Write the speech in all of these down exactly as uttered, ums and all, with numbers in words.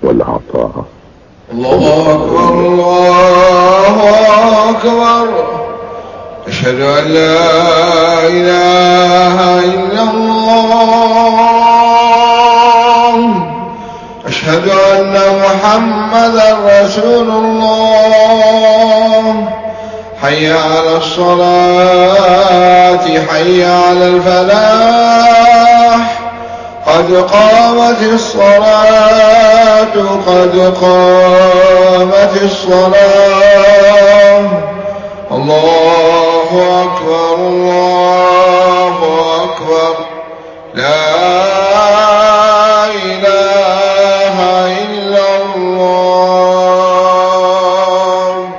والعطاء. الله أكبر الله أكبر. أشهد أن لا إله إلا الله. أشهد أن محمدا رسول الله. حي على الصلاة حي على الفلاح. قد قامت الصلاة قد قامت الصلاة. الله أكبر الله أكبر. لا إله إلا الله.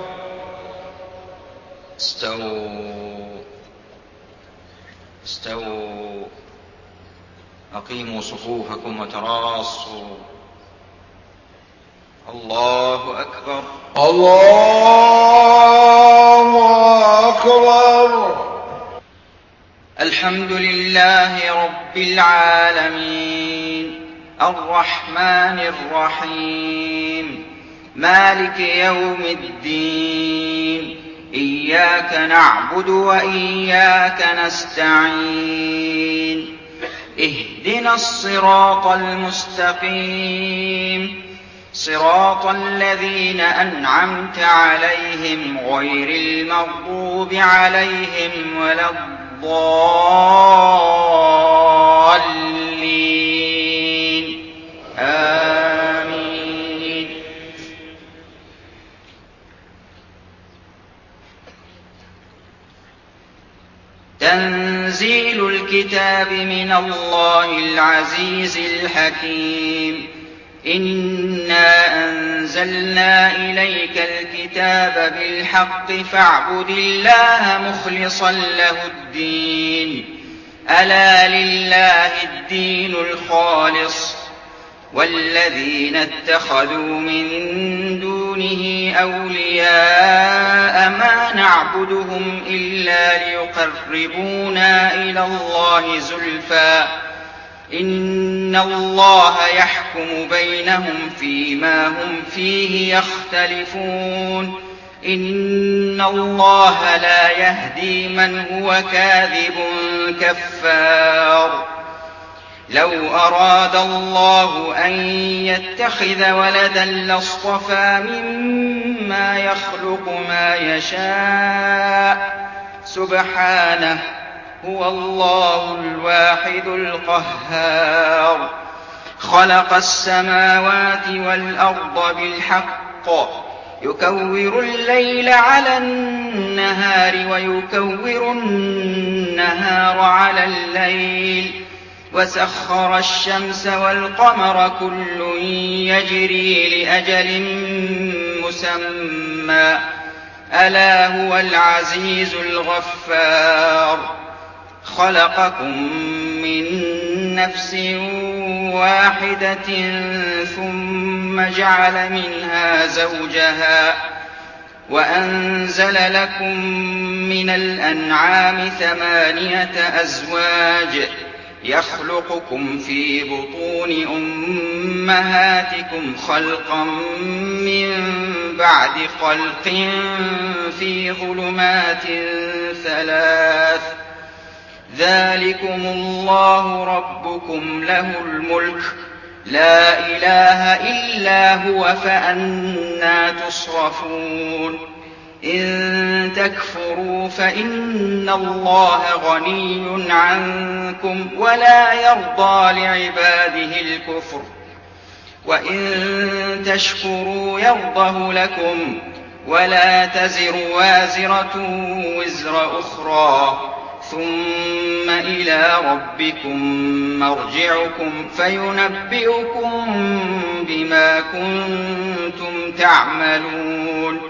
استووا استووا أقيموا صفوفكم وتراصوا. الله أكبر الله أكبر. الحمد لله رب العالمين الرحمن الرحيم مالك يوم الدين. إياك نعبد وإياك نستعين. اهدنا الصراط المستقيم صراط الذين أنعمت عليهم غير المغضوب عليهم ولا الضالين آمين. تنزيل الكتاب من الله العزيز الحكيم. إنا أنزلنا إليك الكتاب بالحق فاعبد الله مخلصا له الدين. ألا لله الدين الخالص والذين اتخذوا من دونه أولياء ما نعبدهم إلا ليقربونا إلى الله زلفى إن الله يحكم بينهم فيما هم فيه يختلفون. إن الله لا يهدي من هو كاذب كفار. لو أراد الله أن يتخذ ولدا لاصطفى مما يخلق ما يشاء سبحانه هو الله الواحد القهار. خلق السماوات والأرض بالحق يكور الليل على النهار ويكور النهار على الليل وسخر الشمس والقمر كل يجري لأجل مسمى ألا هو العزيز الغفار. خلقكم من نفس واحدة ثم جعل منها زوجها وأنزل لكم من الأنعام ثمانية أزواج يخلقكم في بطون أمهاتكم خلقا من بعد خلق في ظلمات ثلاث. ذلكم الله ربكم له الملك لا إله إلا هو فأنى تصرفون. إن تكفروا فإن الله غني عنكم ولا يرضى لعباده الكفر وإن تشكروا يرضه لكم ولا تزر وازرة وزر أخرى ثم إلى ربكم مرجعكم فينبئكم بما كنتم تعملون.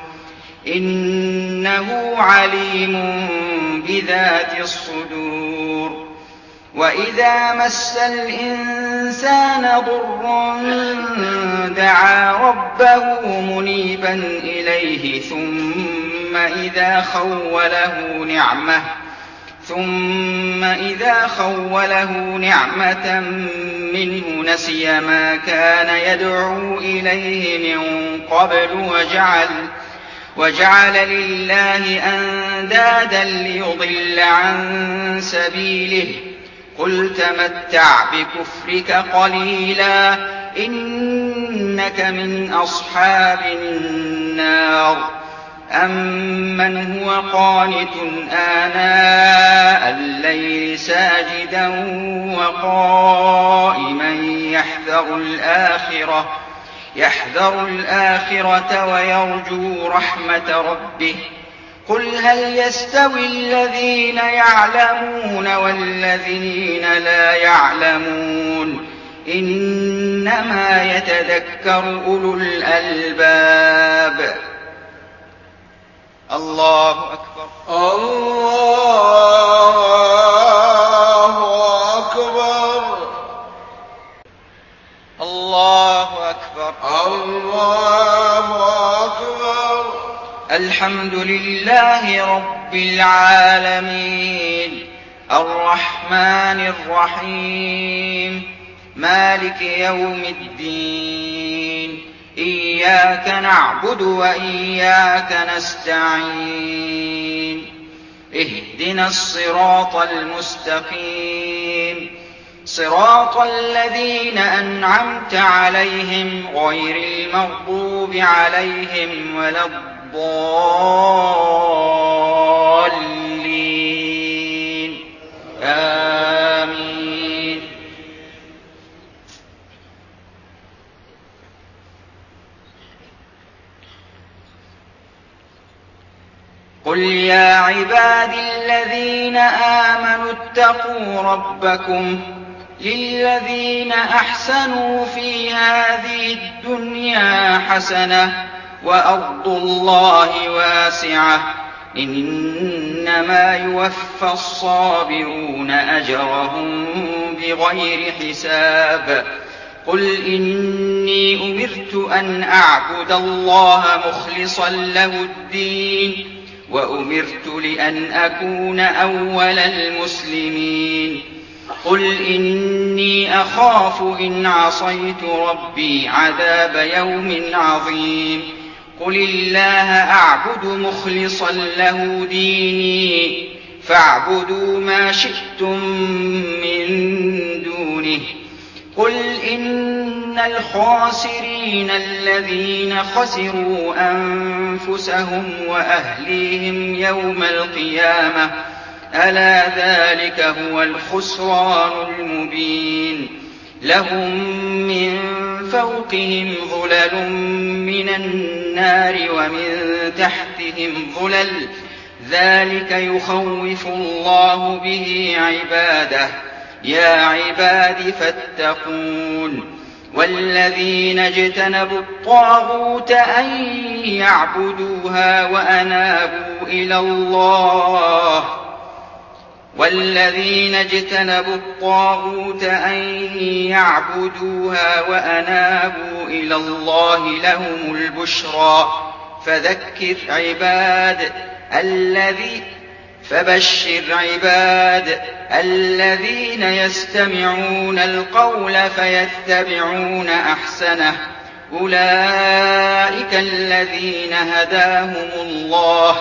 إنه عليم بذات الصدور. وإذا مس الإنسان ضر دعا ربه منيبا إليه ثم إذا خوله نعمه ثم إذا خوله نعمة منه نسي ما كان يدعو إليه من قبل وجعل, وجعل لله أندادا ليضل عن سبيله. قل تمتع بكفرك قليلا إنك من أصحاب النار. أمن هو قانت آناء الليل ساجدا وقائما يحذر الآخرة, يحذر الآخرة ويرجو رحمة ربه. قل هل يستوي الذين يعلمون والذين لا يعلمون إنما يتذكر أولو الألباب. الله أكبر. الله أكبر. الله أكبر. الله أكبر. الحمد لله رب العالمين الرحمن الرحيم مالك يوم الدين إياك نعبد وإياك نستعين اهدنا الصراط المستقيم صراط الذين أنعمت عليهم غير المغضوب عليهم ولا الضالين آمين. قل يا عبادي الذين آمنوا اتقوا ربكم للذين أحسنوا في هذه الدنيا حسنة وأرض الله واسعة إنما يوفى الصابرون أجرهم بغير حساب. قل إني أمرت أن أعبد الله مخلصا له الدين وأمرت لأن أكون أول المسلمين. قل إني أخاف إن عصيت ربي عذاب يوم عظيم. قل الله أعبد مخلصا له ديني فاعبدوا ما شئتم من دونه. قل إن الخاسرين الذين خسروا أنفسهم وأهليهم يوم القيامة ألا ذلك هو الخسران المبين. لهم من فوقهم ظلل من النار ومن تحتهم ظلل ذلك يخوف الله به عباده. يا عباد فاتقون. والذين اجتنبوا الطاغوت أن يعبدوها وأنابوا إلى الله والذين اجتنبوا الطاغوت أن يعبدوها وأنابوا إلى الله لهم البشرى فذكر عباد الذي فبشر عباد الذين يستمعون القول فيتبعون أحسنه أولئك الذين هداهم الله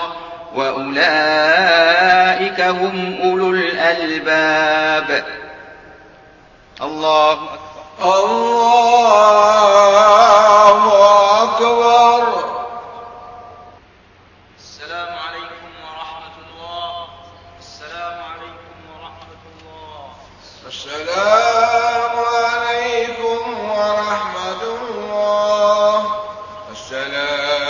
وأولئك هم أولو الألباب. الله أكبر. الله أكبر. السلام عليكم ورحمة الله. السلام عليكم ورحمة الله. السلام عليكم ورحمة الله. السلام